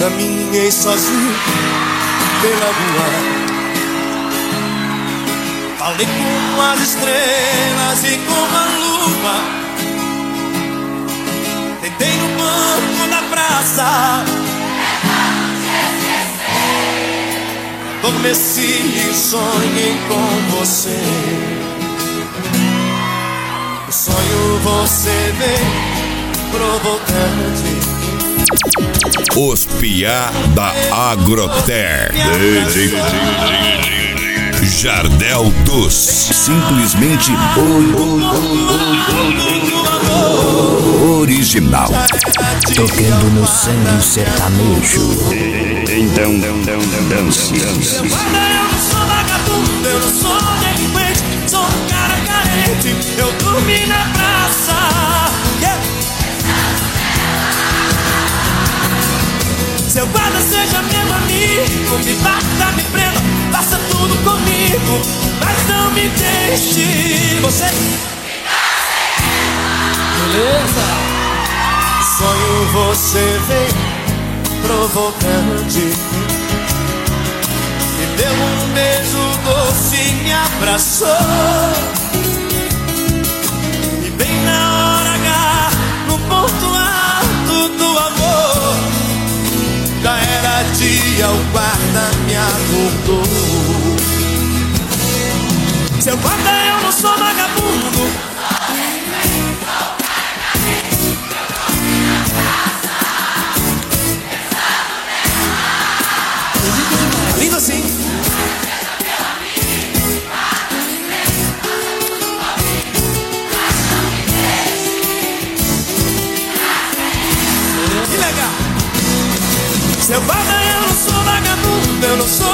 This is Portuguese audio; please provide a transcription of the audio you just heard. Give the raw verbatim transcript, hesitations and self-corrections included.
caminhei sozinho pela rua, falei com as estrelas e com a lua, tentei no banco da praça, adormeci e sonhei com você. O sonho você vem provocante. Os piá da Agroter. Jardel dos. Simplesmente original. Tocando no sangue sertanejo. Então, dance. Eu não sou vagabundo, eu não sou delinquente, sou um cara carente. Eu dormi na praça. Yeah. Seu guarda seja meu amigo, me bata, me prenda, faça tudo comigo, mas não me deixe. Você beleza? Sonho você vem provocante, me deu um beijo doce e me abraçou, e bem na hora H, no ponto alto do amor, já era dia, o guarda me acordou. Seu guarda, eu não sou vagabundo. Lindo assim. Que legal. Seu guarda, eu não sou vagabundo, eu não sou